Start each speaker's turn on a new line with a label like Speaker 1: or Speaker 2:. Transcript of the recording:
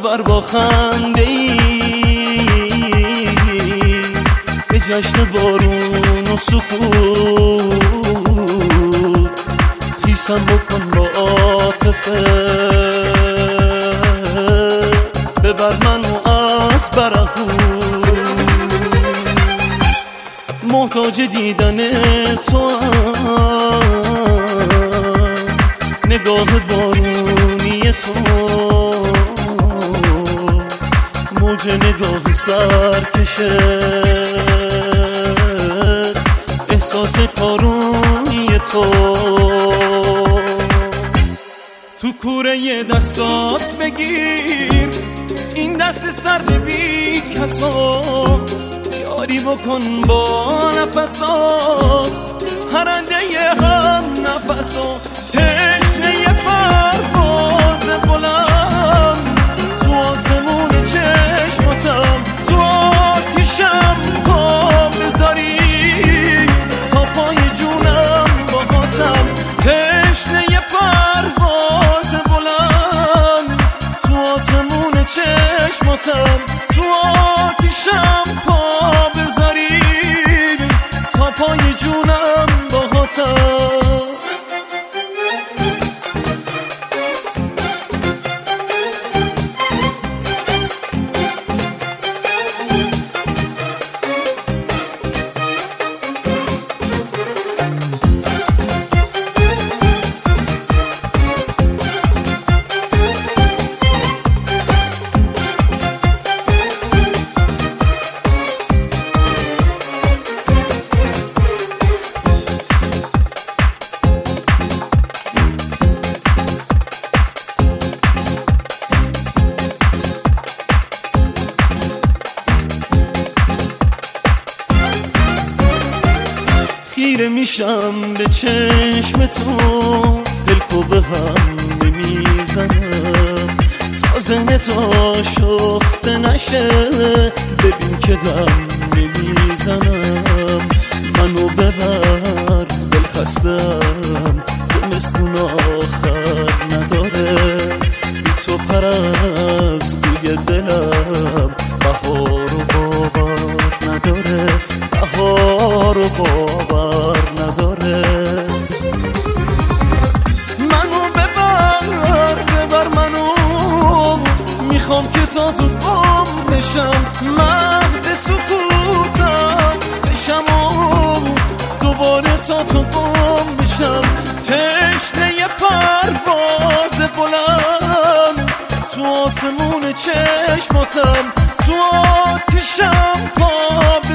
Speaker 1: ببر با خنده ای به جشن بارون و سکوت، خیسم بکن با عاطفه، ببر منو از برهوت. محتاج دیدن تو نگاه بارونی تو، موج نگاه سرکشه، احساس کارونی تو. تو کوره دستات بگیر این دست سرد بی کسا، یاری بکن با نفسات هرنده هم نفسا. تشنه پرواز بلند تو آسمون چشماتم، تو آتیشم پا بذاری تا پای جونم باهاتم. تشنه پرواز بلند تو آسمون چشماتم، تو آتیشم پا بذاری تا پای جونم باهاتم. خیره میشم به چشم تو، دلکو به هم نمیزنم تا ذهن تا شفته نشه. ببین که دم نمیزنم، منو ببر دل خستم، زمستون آخر نداره، بی تو پرستوی دلم بهار و باور نداره، بهار و باور نداره. منو ببر منو، میخوام که تا تو بام بشم، مهد سکوتم بشم و دوباره تا تو بام بشم. تشنه پرواز بلند تو آسمون چشماتم، تو آتیشم پا